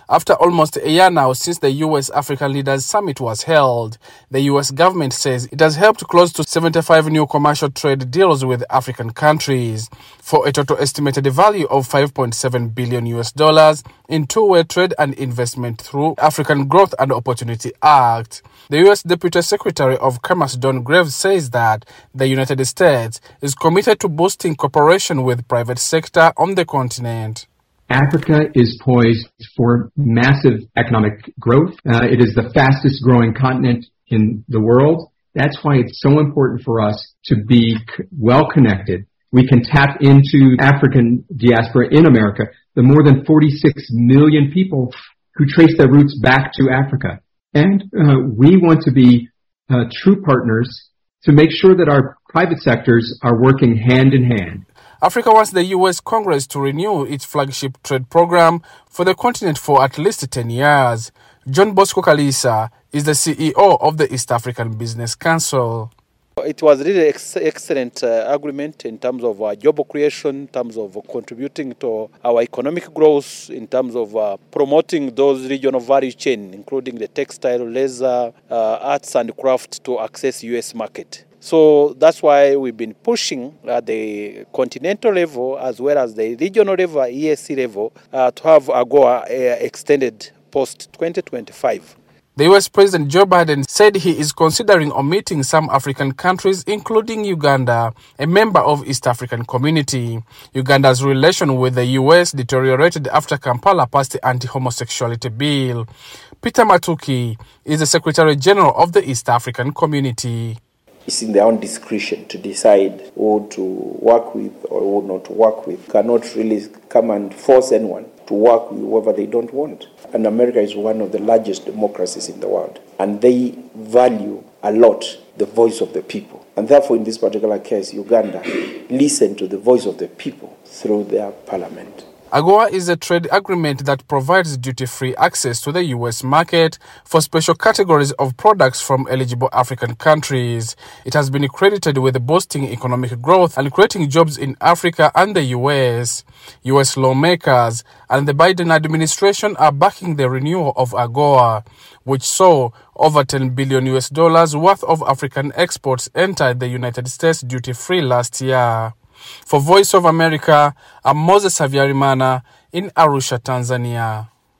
After almost a year now since the U.S. African Leaders Summit was held, the U.S. government says it has helped close to 75 new commercial trade deals with African countries for a total estimated value of $5.7 billion in two-way trade and investment through African Growth and Opportunity Act. The U.S. Deputy Secretary of Commerce Don Graves says that the United States is committed to boosting cooperation with private sector on the continent. Africa is poised for massive economic growth. It is the fastest growing continent in the world. That's why it's so important for us to be well connected. We can tap into African diaspora in America, the more than 46 million people who trace their roots back to Africa. And we want to be true partners to make sure that our private sectors are working hand in hand. Africa wants the U.S. Congress to renew its flagship trade program for the continent for at least 10 years. John Bosco Kalisa is the CEO of the East African Business Council. It was really excellent agreement in terms of job creation, in terms of contributing to our economic growth, in terms of promoting those regional value chain, including the textile, leather, arts and craft to access U.S. market. So that's why we've been pushing at the continental level as well as the regional level, EAC level, to have AGOA extended post-2025. The U.S. President Joe Biden said he is considering omitting some African countries, including Uganda, a member of East African Community. Uganda's relation with the U.S. deteriorated after Kampala passed the anti-homosexuality bill. Peter Matuki is the Secretary General of the East African Community. It's in their own discretion to decide who to work with or who not to work with. Cannot really come and force anyone to work with whoever they don't want. And America is one of the largest democracies in the world. And they value a lot the voice of the people. And therefore, in this particular case, Uganda listened to the voice of the people through their parliament. AGOA is a trade agreement that provides duty-free access to the U.S. market for special categories of products from eligible African countries. It has been credited with boosting economic growth and creating jobs in Africa and the U.S. U.S. lawmakers and the Biden administration are backing the renewal of AGOA, which saw over $10 billion worth of African exports enter the United States duty-free last year. For Voice of America, I'm Moses Savyarimana in Arusha, Tanzania.